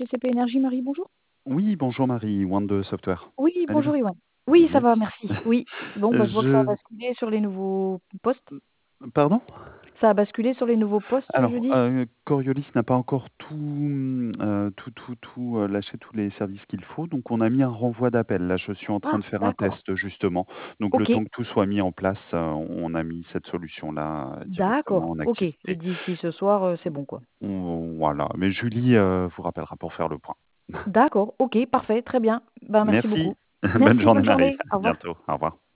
GCP Énergie, Marie, bonjour. Oui, bonjour Marie, Wand Software. Oui, Allez bonjour bien? Yoann. Oui, ça va, Yes. merci. Oui. Bon, bah, je vois que ça a Je basculé sur les nouveaux postes. Pardon? Ça a basculé sur les nouveaux postes, Alors, jeudi? Coriolis n'a pas encore lâché tous les services qu'il faut, donc on a mis un renvoi d'appel. Là, je suis en train Ah, de faire un d'accord. test justement. Donc le OK, temps que tout soit mis en place, on a mis cette solution-là, directement d'accord. en OK. Et activité. d'ici ce soir, c'est bon, quoi. Voilà, mais Julie, vous rappellera pour faire le point. D'accord. OK, parfait, très bien. Ben, merci Merci. beaucoup. Bonne Merci, journée bonne Marie. journée. À Au revoir. bientôt. Au revoir.